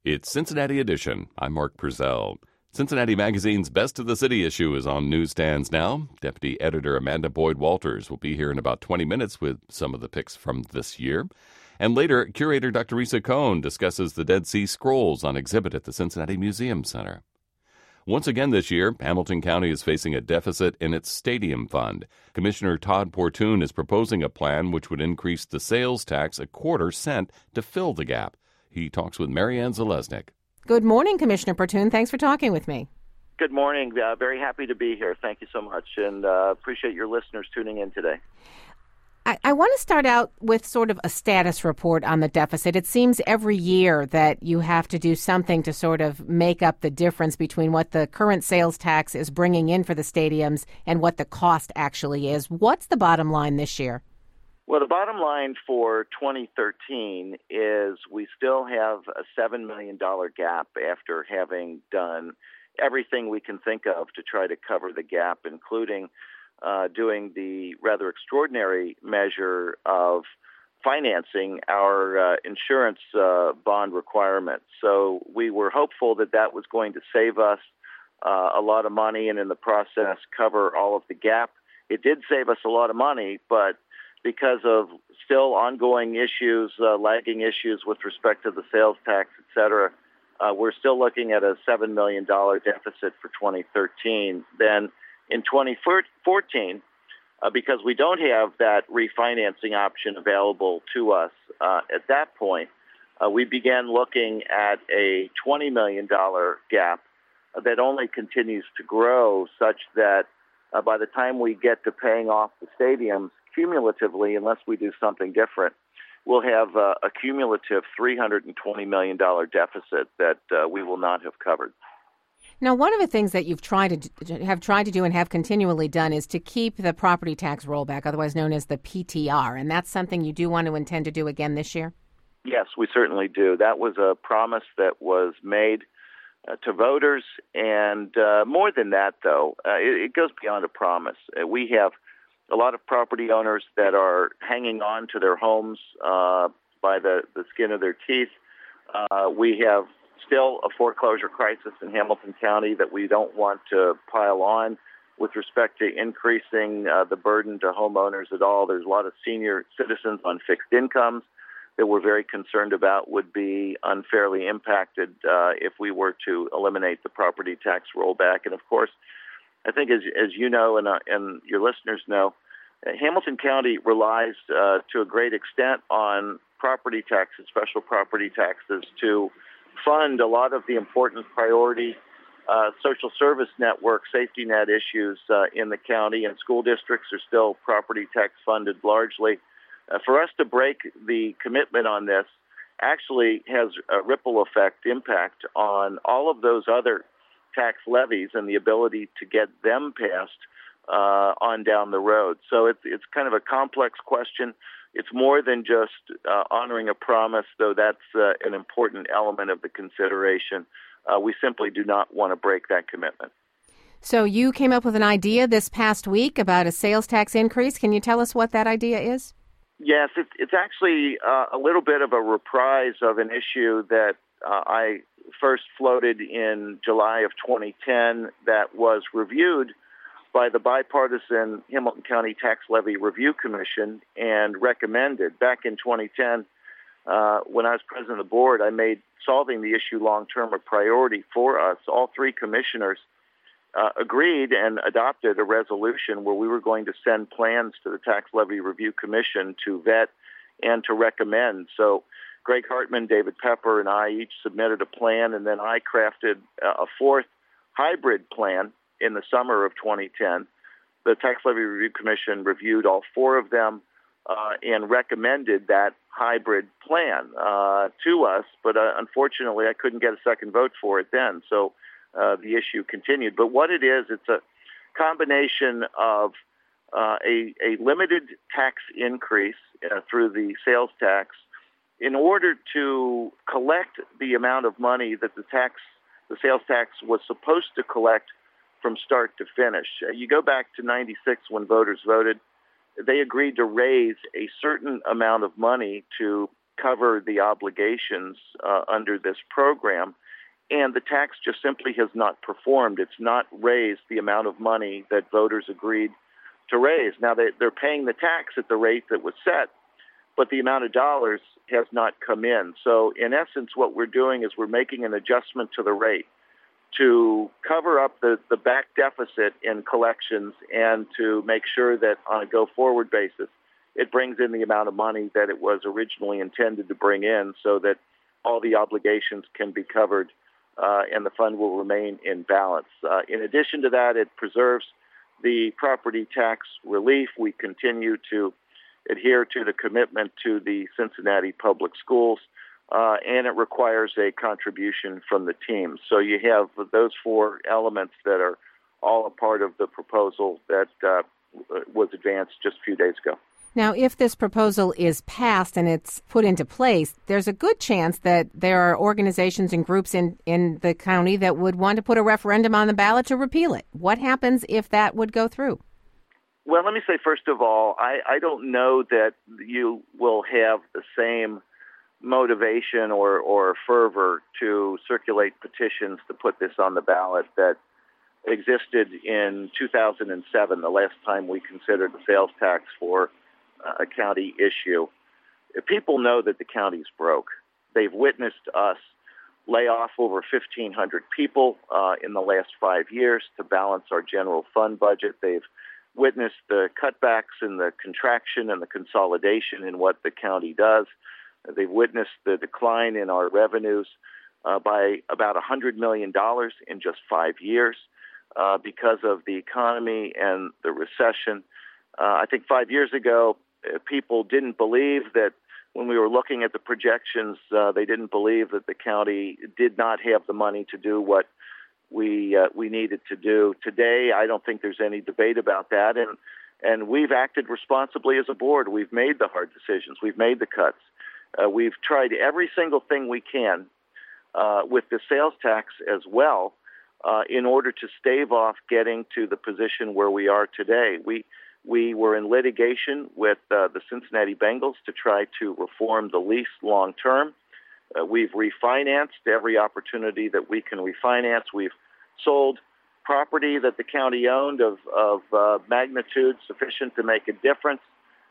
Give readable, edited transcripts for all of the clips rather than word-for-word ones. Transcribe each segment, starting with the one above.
It's Cincinnati Edition. I'm Mark Purcell. Cincinnati Magazine's Best of the City issue is on newsstands now. Deputy Editor Amanda Boyd Walters will be here in about 20 minutes with some of the picks from this year. And later, curator Dr. Risa Cohn discusses the Dead Sea Scrolls on exhibit at the Cincinnati Museum Center. Once again this year, Hamilton County is facing a deficit in its stadium fund. Commissioner Todd Portune is proposing a plan which would increase the sales tax a quarter cent to fill the gap. He talks with Marianne Zalesnik. Good morning, Commissioner Portune. Thanks for talking with me. Good morning. Very happy to be here. Thank you so much, and appreciate your listeners tuning in today. I want to start out with sort of a status report on the deficit. It seems every year that you have to do something to sort of make up the difference between what the current sales tax is bringing in for the stadiums and what the cost actually is. What's the bottom line this year? Well, the bottom line for 2013 is we still have a $7 million gap after having done everything we can think of to try to cover the gap, including doing the rather extraordinary measure of financing our insurance bond requirements. So we were hopeful that that was going to save us a lot of money and in the process cover all of the gap. It did save us a lot of money, but because of still ongoing issues, lagging issues with respect to the sales tax, et cetera, we're still looking at a $7 million deficit for 2013. Then in 2014, because we don't have that refinancing option available to us at that point, we began looking at a $20 million gap that only continues to grow, such that by the time we get to paying off the stadiums cumulatively, unless we do something different, we'll have a cumulative $320 million deficit that we will not have covered. Now, one of the things that you've tried to do and have continually done is to keep the property tax rollback, otherwise known as the PTR, and that's something you do want to intend to do again this year? Yes, we certainly do. That was a promise that was made to voters, and more than that, though, it goes beyond a promise. We have a lot of property owners that are hanging on to their homes by the skin of their teeth. We have still a foreclosure crisis in Hamilton County that we don't want to pile on with respect to increasing the burden to homeowners at all. There's a lot of senior citizens on fixed incomes that we're very concerned about would be unfairly impacted if we were to eliminate the property tax rollback. And of course, I think as you know and your listeners know, Hamilton County relies to a great extent on property taxes, special property taxes, to fund a lot of the important priority social service network, safety net issues in the county, and school districts are still property tax funded largely. For us to break the commitment on this actually has a ripple effect impact on all of those other tax levies and the ability to get them passed on down the road. So it's kind of a complex question. It's more than just honoring a promise, though that's an important element of the consideration. We simply do not want to break that commitment. So you came up with an idea this past week about a sales tax increase. Can you tell us what that idea is? Yes, it's actually a little bit of a reprise of an issue that I first floated in July of 2010 that was reviewed by the bipartisan Hamilton County Tax Levy Review Commission and recommended. Back in 2010, when I was president of the board, I made solving the issue long-term a priority for us. All three commissioners agreed and adopted a resolution where we were going to send plans to the Tax Levy Review Commission to vet and to recommend. So Greg Hartman, David Pepper, and I each submitted a plan, and then I crafted a fourth hybrid plan in the summer of 2010. The Tax Levy Review Commission reviewed all four of them and recommended that hybrid plan to us, but unfortunately I couldn't get a second vote for it then, so the issue continued. But what it is, it's a combination of a limited tax increase through the sales tax in order to collect the amount of money that the sales tax was supposed to collect from start to finish. You go back to 96 when voters voted, they agreed to raise a certain amount of money to cover the obligations under this program, and the tax just simply has not performed. It's not raised the amount of money that voters agreed to raise. Now, they're paying the tax at the rate that was set, but the amount of dollars has not come in. So, in essence, what we're doing is we're making an adjustment to the rate to cover up the back deficit in collections and to make sure that on a go-forward basis, it brings in the amount of money that it was originally intended to bring in so that all the obligations can be covered and the fund will remain in balance. In addition to that, it preserves the property tax relief. We continue to adhere to the commitment to the Cincinnati Public Schools, and it requires a contribution from the team. So you have those four elements that are all a part of the proposal that was advanced just a few days ago. Now, if this proposal is passed and it's put into place, there's a good chance that there are organizations and groups in the county that would want to put a referendum on the ballot to repeal it. What happens if that would go through? Well, let me say, first of all, I don't know that you will have the same motivation or fervor to circulate petitions to put this on the ballot that existed in 2007, the last time we considered the sales tax for a county issue. People know that the county's broke. They've witnessed us lay off over 1,500 people in the last 5 years to balance our general fund budget. They've witnessed the cutbacks and the contraction and the consolidation in what the county does. They've witnessed the decline in our revenues by about $100 million in just 5 years because of the economy and the recession. I think 5 years ago, people didn't believe that when we were looking at the projections, they didn't believe that the county did not have the money to do what we needed to do. Today, I don't think there's any debate about that, and we've acted responsibly as a board. We've made the hard decisions. We've made the cuts. We've tried every single thing we can with the sales tax as well in order to stave off getting to the position where we are today. We were in litigation with the Cincinnati Bengals to try to reform the lease long term. We've refinanced every opportunity that we can refinance. We've sold property that the county owned of magnitude sufficient to make a difference.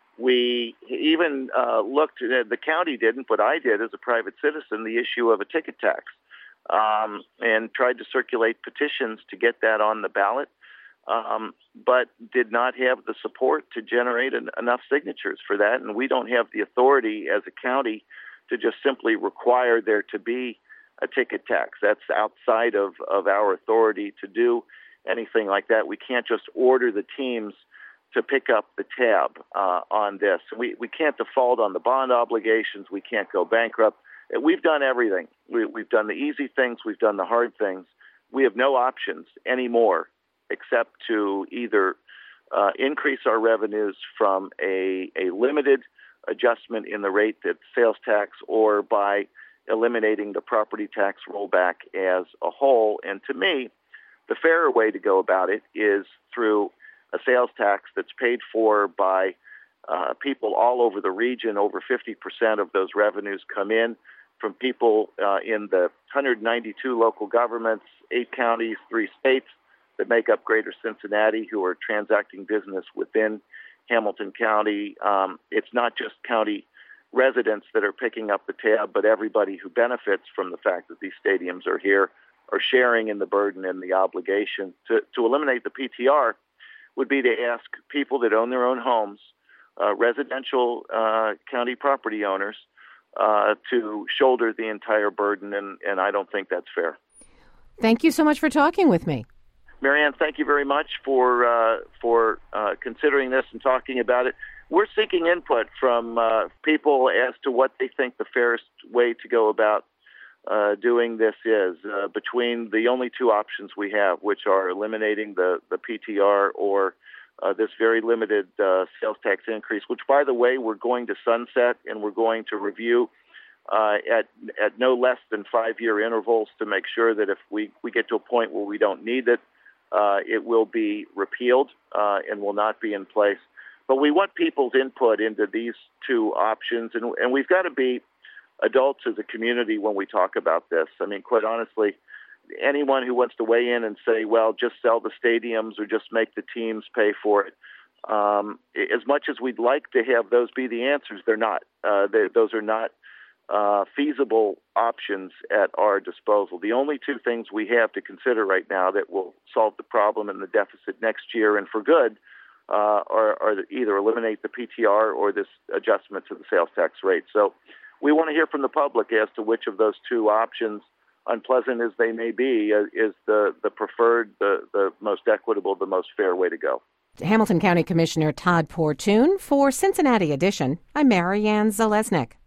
We even looked at, the county didn't, but I did as a private citizen, the issue of a ticket tax and tried to circulate petitions to get that on the ballot. But did not have the support to generate enough signatures for that. And we don't have the authority as a county to just simply require there to be a ticket tax. That's outside of our authority to do anything like that. We can't just order the teams to pick up the tab on this. We can't default on the bond obligations. We can't go bankrupt. We've done everything. We've done the easy things. We've done the hard things. We have no options anymore except to either increase our revenues from a limited adjustment in the rate that sales tax or by eliminating the property tax rollback as a whole. And to me, the fairer way to go about it is through a sales tax that's paid for by people all over the region. Over 50% of those revenues come in from people in the 192 local governments, 8 counties, 3 states that make up Greater Cincinnati, who are transacting business within Hamilton County. It's not just county residents that are picking up the tab, but everybody who benefits from the fact that these stadiums are here are sharing in the burden and the obligation. To eliminate the PTR would be to ask people that own their own homes, residential county property owners, to shoulder the entire burden, and I don't think that's fair. Thank you so much for talking with me. Marianne, thank you very much for considering this and talking about it. We're seeking input from people as to what they think the fairest way to go about doing this is between the only 2 options we have, which are eliminating the PTR or this very limited sales tax increase, which, by the way, we're going to sunset and we're going to review at no less than 5-year intervals to make sure that if we get to a point where we don't need it, it will be repealed and will not be in place. But we want people's input into these 2 options, and we've got to be adults as a community when we talk about this. I mean, quite honestly, anyone who wants to weigh in and say, well, just sell the stadiums or just make the teams pay for it, as much as we'd like to have those be the answers, they're not. Those are not feasible options at our disposal. The only two things we have to consider right now that will solve the problem and the deficit next year and for good are either eliminate the PTR or this adjustment to the sales tax rate. So we want to hear from the public as to which of those two options, unpleasant as they may be, is the preferred, the most equitable, the most fair way to go. Hamilton County Commissioner Todd Portune. For Cincinnati Edition, I'm Marianne Zalesnik.